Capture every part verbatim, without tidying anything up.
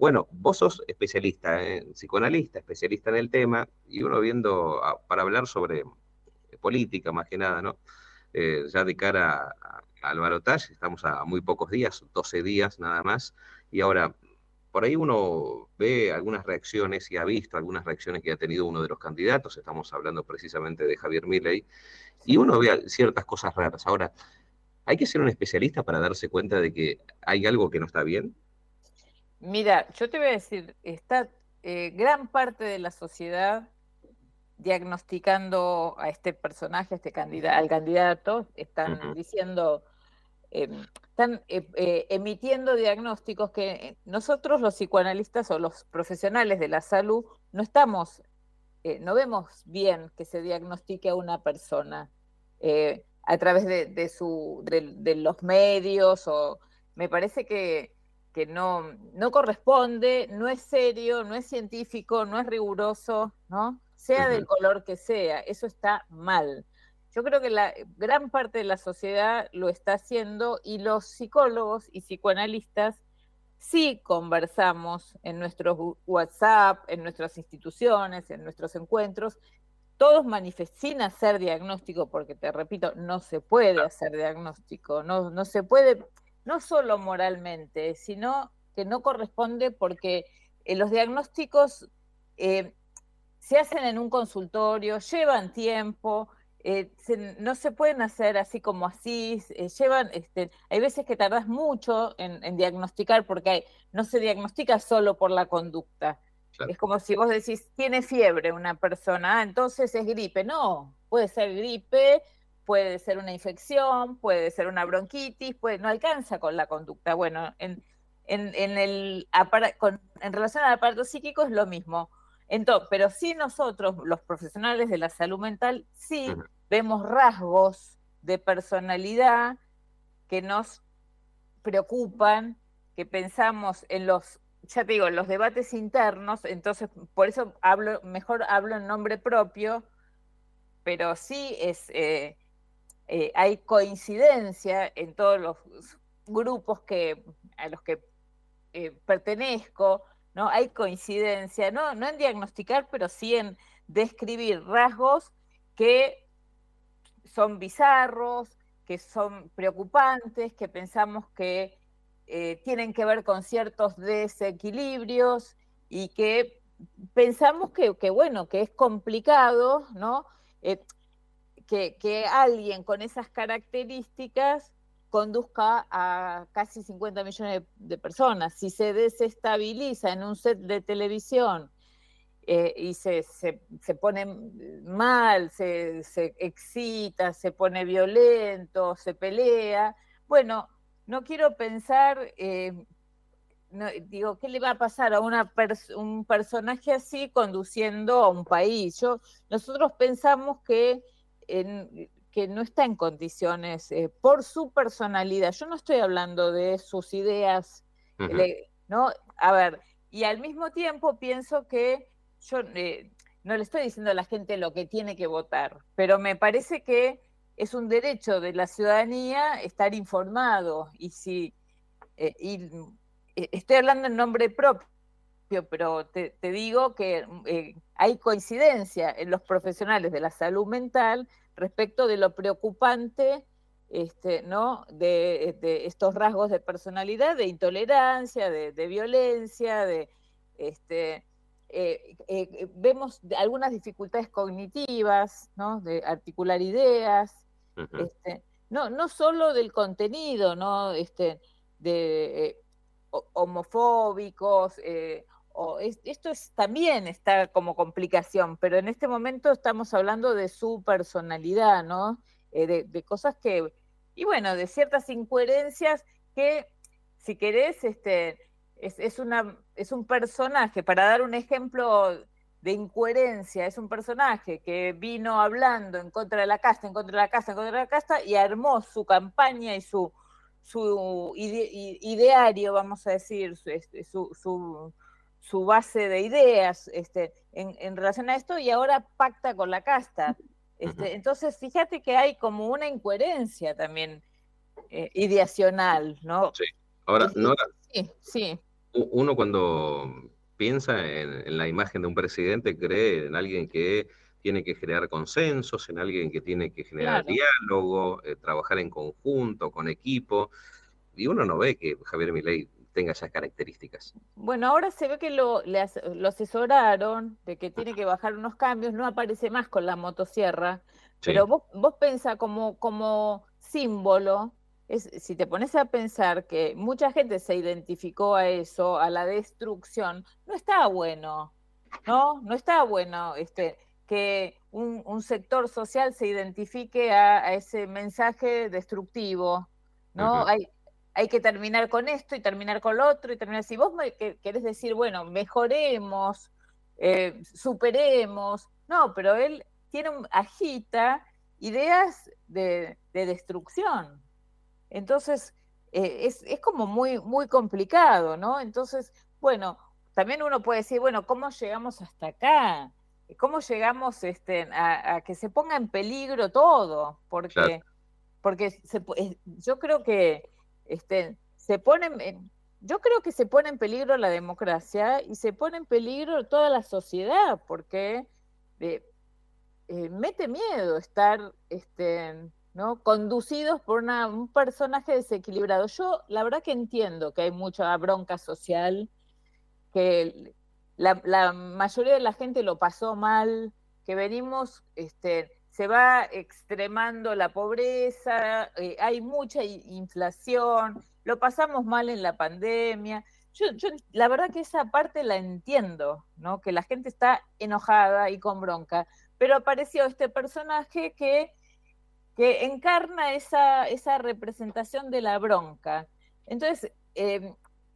Bueno, vos sos especialista, ¿eh? Psicoanalista, especialista en el tema, y uno viendo, a- para hablar sobre política más que nada, ¿no? Eh, ya de cara a- al balotaje, estamos a muy pocos días, doce días nada más, y ahora, por ahí uno ve algunas reacciones y ha visto algunas reacciones que ha tenido uno de los candidatos, estamos hablando precisamente de Javier Milei, y Sí. uno ve ciertas cosas raras. Ahora, hay que ser un especialista para darse cuenta de que hay algo que no está bien. Mira, yo te voy a decir, está eh, gran parte de la sociedad diagnosticando a este personaje, a este candidato, al candidato, están Ujú, diciendo, eh, están eh, eh, emitiendo diagnósticos que eh, nosotros los psicoanalistas o los profesionales de la salud no estamos, eh, no vemos bien que se diagnostique a una persona eh, a través de, de, su, de, de los medios, o me parece que, que no, no corresponde, no es serio, no es científico, no es riguroso, ¿no? Sea del ujú. color que sea, eso está mal. Yo creo que la gran parte de la sociedad lo está haciendo, y los psicólogos y psicoanalistas sí conversamos en nuestros WhatsApp, en nuestras instituciones, en nuestros encuentros, todos manifest sin hacer diagnóstico, porque te repito, no se puede hacer diagnóstico, no, no se puede, no solo moralmente, sino que no corresponde, porque eh, los diagnósticos eh, se hacen en un consultorio, llevan tiempo, eh, se, no se pueden hacer así como así, eh, llevan, este, hay veces que tardas mucho en, en diagnosticar, porque hay, no se diagnostica solo por la conducta. Claro. Es como si vos decís, tiene fiebre una persona, ah, entonces es gripe. No, puede ser gripe, puede ser una infección, puede ser una bronquitis, puede, no alcanza con la conducta. Bueno, en, en, en, el, con, en relación al aparato psíquico es lo mismo. Entonces, pero sí nosotros, los profesionales de la salud mental, sí Ujú. vemos rasgos de personalidad que nos preocupan, que pensamos en los, ya te digo, en los debates internos. Entonces por eso hablo, mejor hablo en nombre propio, pero sí es, eh, eh, hay coincidencia en todos los grupos que, a los que eh, pertenezco, ¿no? Hay coincidencia, ¿no? No en diagnosticar, pero sí en describir rasgos que son bizarros, que son preocupantes, que pensamos que eh, tienen que ver con ciertos desequilibrios, y que pensamos que, que bueno, que es complicado, ¿no? Eh, que, que alguien con esas características conduzca a casi cincuenta millones de, de personas. Si se desestabiliza en un set de televisión, eh, y se, se, se, pone mal, se, se excita, se pone violento, se pelea, bueno, no quiero pensar, eh, no, digo, ¿qué le va a pasar a una pers un personaje así conduciendo a un país? Yo, nosotros pensamos que, en, que no está en condiciones, eh, por su personalidad. Yo no estoy hablando de sus ideas, Ujú. le, ¿no? A ver, y al mismo tiempo pienso que yo eh, no le estoy diciendo a la gente lo que tiene que votar, pero me parece que es un derecho de la ciudadanía estar informado. Y si eh, y estoy hablando en nombre propio, pero te, te digo que eh, hay coincidencia en los profesionales de la salud mental respecto de lo preocupante, este, ¿no? de, de estos rasgos de personalidad, de intolerancia, de, de violencia, de este, eh, eh, vemos algunas dificultades cognitivas, ¿no? De articular ideas, Ujú. este, no, no solo del contenido, ¿no? Este, de eh, homofóbicos, eh, o es, esto es, también está como complicación, pero en este momento estamos hablando de su personalidad, ¿no? Eh, de, de, cosas que, y bueno, de ciertas incoherencias que, si querés, este, es, es, una, es un personaje, para dar un ejemplo de incoherencia, es un personaje que vino hablando en contra de la casta, en contra de la casta, en contra de la casta, y armó su campaña y su, su ide, ideario, vamos a decir, su, su, su, su base de ideas, este, en, en, relación a esto, y ahora pacta con la casta. Ujú. Este, entonces, fíjate que hay como una incoherencia también eh, ideacional, ¿no? Sí. Ahora, Y, Nora, sí, sí. Uno cuando piensa en, en la imagen de un presidente cree en alguien que tiene que generar consensos, en alguien que tiene que generar Claro. diálogo, eh, trabajar en conjunto, con equipo, y uno no ve que Javier Milei tenga esas características. Bueno, ahora se ve que lo, le as- lo asesoraron de que tiene que bajar unos cambios, no aparece más con la motosierra, Sí. pero vos, vos pensá como, como símbolo, es, si te pones a pensar que mucha gente se identificó a eso, a la destrucción, no está bueno, ¿no? No está bueno este, que un, un sector social se identifique a, a ese mensaje destructivo, ¿no? Ujú. Hay, hay que terminar con esto y terminar con lo otro y terminar. Si vos me querés decir, bueno, mejoremos, eh, superemos, no, pero él tiene un, agita ideas de, de destrucción. Entonces, eh, es, es como muy, muy complicado, ¿no? Entonces, bueno, también uno puede decir, bueno, ¿cómo llegamos hasta acá? ¿Cómo llegamos este, a, a que se ponga en peligro todo? Claro. Porque porque se, yo creo que este, se pone, en, yo creo que se pone en peligro la democracia y se pone en peligro toda la sociedad, porque eh, eh, mete miedo estar este, ¿no? conducidos por una, un personaje desequilibrado. Yo la verdad que entiendo que hay mucha bronca social, que la, la mayoría de la gente lo pasó mal, que venimos, este, se va extremando la pobreza, eh, hay mucha inflación, lo pasamos mal en la pandemia. Yo, yo la verdad que esa parte la entiendo, ¿no? Que la gente está enojada y con bronca, pero apareció este personaje que, que encarna esa, esa representación de la bronca. Entonces, eh,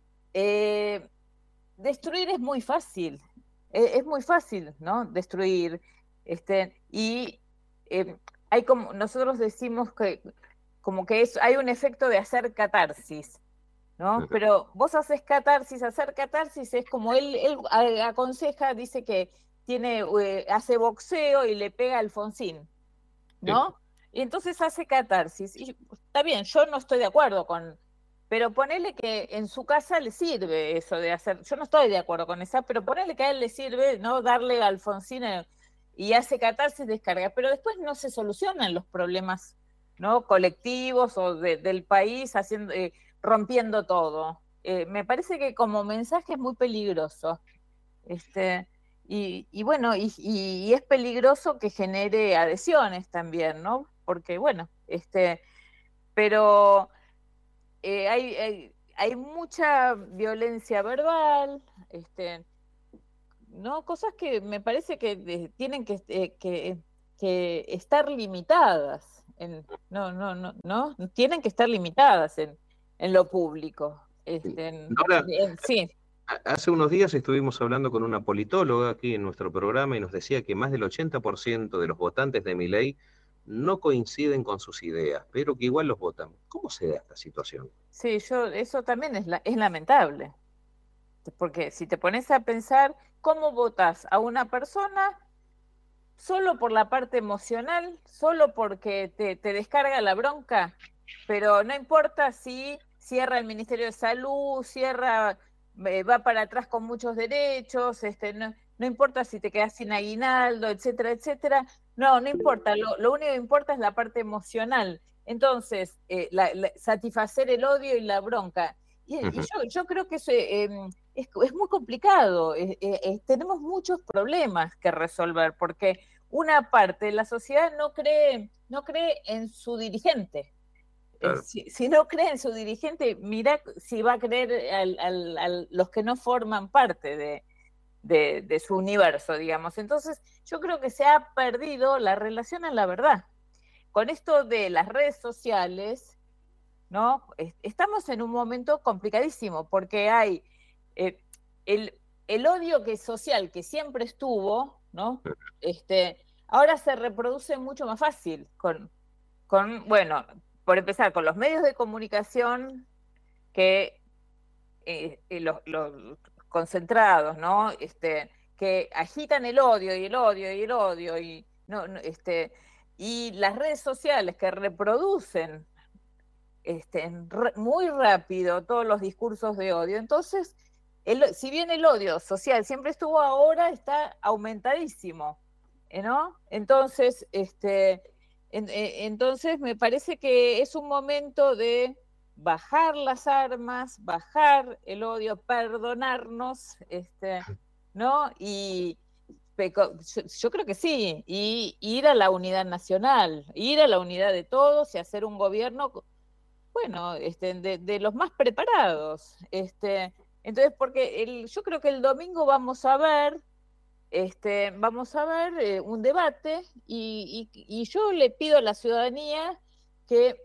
eh, destruir es muy fácil, es, es muy fácil, ¿no? Destruir. Este, y eh, hay como, nosotros decimos que como que es, hay un efecto de hacer catarsis, ¿no? Ujú. Pero vos haces catarsis, hacer catarsis es como él, él aconseja, dice que tiene, eh, hace boxeo y le pega a Alfonsín, Sí. ¿no? Y entonces hace catarsis. Y está bien, yo no estoy de acuerdo con, pero ponele que en su casa le sirve eso de hacer, yo no estoy de acuerdo con esa, pero ponele que a él le sirve, ¿no? Darle a Alfonsín eh, y hace catarsis, descarga, pero después no se solucionan los problemas, ¿no? Colectivos o de, del país haciendo, eh, rompiendo todo. Eh, me parece que como mensaje es muy peligroso. Este, y, y bueno, y, y, es peligroso que genere adhesiones también, ¿no? Porque bueno, este, pero eh, hay, hay, hay, mucha violencia verbal, este, ¿no? Cosas que me parece que de, tienen que, eh, que, que, estar limitadas, en, no, no, no, no, tienen que estar limitadas en, en lo público. Este, en, Ahora, en, sí. hace unos días estuvimos hablando con una politóloga aquí en nuestro programa y nos decía que más del ochenta por ciento de los votantes de Milei no coinciden con sus ideas, pero que igual los votan. ¿Cómo se da esta situación? Sí, yo, eso también es, la, es lamentable, porque si te pones a pensar cómo votas a una persona solo por la parte emocional, solo porque te, te descarga la bronca, pero no importa si cierra el Ministerio de Salud, cierra, eh, va para atrás con muchos derechos, este, no, no importa si te quedas sin aguinaldo, etcétera, etcétera, no, no importa, lo, lo único que importa es la parte emocional. Entonces, eh, la, la, satisfacer el odio y la bronca. Y, y Ujú. yo, yo creo que eso, eh, es, es, muy complicado, eh, eh, tenemos muchos problemas que resolver, porque una parte de la sociedad no cree, no cree en su dirigente. Eh, Claro. si, si, no cree en su dirigente, mira si va a creer a los que no forman parte de, de, de, su universo, digamos. Entonces, yo creo que se ha perdido la relación a la verdad. Con esto de las redes sociales, ¿no? Estamos en un momento complicadísimo porque hay eh, el, el, odio que social que siempre estuvo, ¿no? Este, ahora se reproduce mucho más fácil con, con, bueno, por empezar, con los medios de comunicación que eh, los, los concentrados, ¿no? Este, que agitan el odio y el odio y el odio y no, no este y las redes sociales que reproducen este, muy rápido todos los discursos de odio. Entonces, el, si bien el odio social siempre estuvo, ahora está aumentadísimo, ¿no? Entonces, este, en, eh, entonces me parece que es un momento de bajar las armas, bajar el odio, perdonarnos, este, ¿no? Y yo, yo creo que sí, y ir a la unidad nacional, ir a la unidad de todos y hacer un gobierno, bueno, este, de, de los más preparados. Este, entonces, porque el, yo creo que el domingo vamos a ver, este, vamos a ver eh, un debate y, y, y yo le pido a la ciudadanía que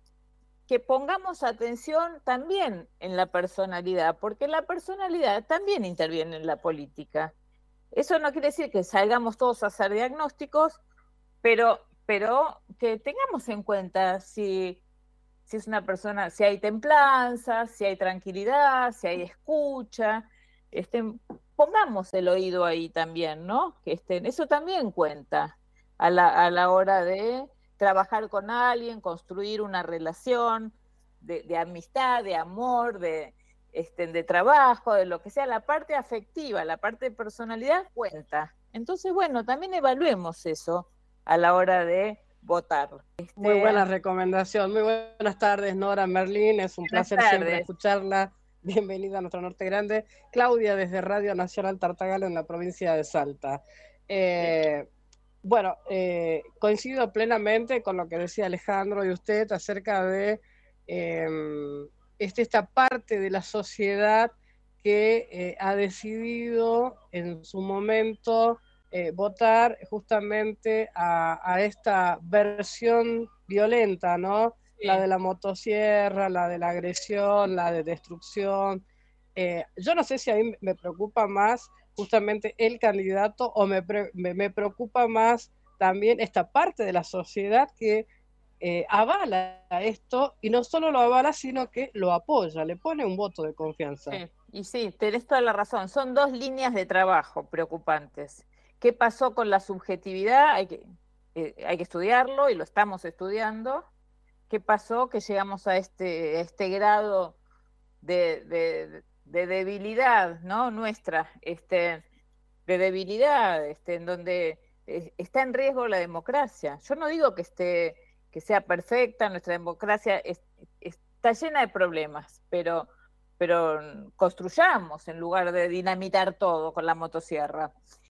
que pongamos atención también en la personalidad, porque la personalidad también interviene en la política. Eso no quiere decir que salgamos todos a hacer diagnósticos, pero, pero que tengamos en cuenta si, si es una persona, si hay templanza, si hay tranquilidad, si hay escucha. Este, pongamos el oído ahí también, ¿no? Que este, eso también cuenta a la, a la hora de trabajar con alguien, construir una relación de, de amistad, de amor, de, este, de trabajo, de lo que sea. La parte afectiva, la parte de personalidad cuenta. Entonces, bueno, también evaluemos eso a la hora de votar. Este... Muy buena recomendación. Muy buenas tardes, Nora Merlín. Es un buenas placer tardes. Siempre escucharla. Bienvenida a nuestro Norte Grande. Claudia, desde Radio Nacional Tartagal, en la provincia de Salta. Eh, bueno, eh, coincido plenamente con lo que decía Alejandro y usted acerca de eh, este, esta parte de la sociedad que eh, ha decidido en su momento eh, votar justamente a, a esta versión violenta, ¿no? Sí. La de la motosierra, la de la agresión, la de destrucción. Eh, yo no sé si a mí me preocupa más justamente el candidato o me, pre, me, me preocupa más también esta parte de la sociedad que eh, avala esto, y no solo lo avala, sino que lo apoya, le pone un voto de confianza. Sí, y sí, tenés toda la razón. Son dos líneas de trabajo preocupantes. ¿Qué pasó con la subjetividad? Hay que, eh, hay que estudiarlo y lo estamos estudiando. ¿Qué pasó? Que llegamos a este, a este grado de, de, de debilidad, ¿no? Nuestra, este, de debilidad, este, en donde eh, está en riesgo la democracia. Yo no digo que esté, que sea perfecta, nuestra democracia es, está llena de problemas, pero, pero construyamos en lugar de dinamitar todo con la motosierra.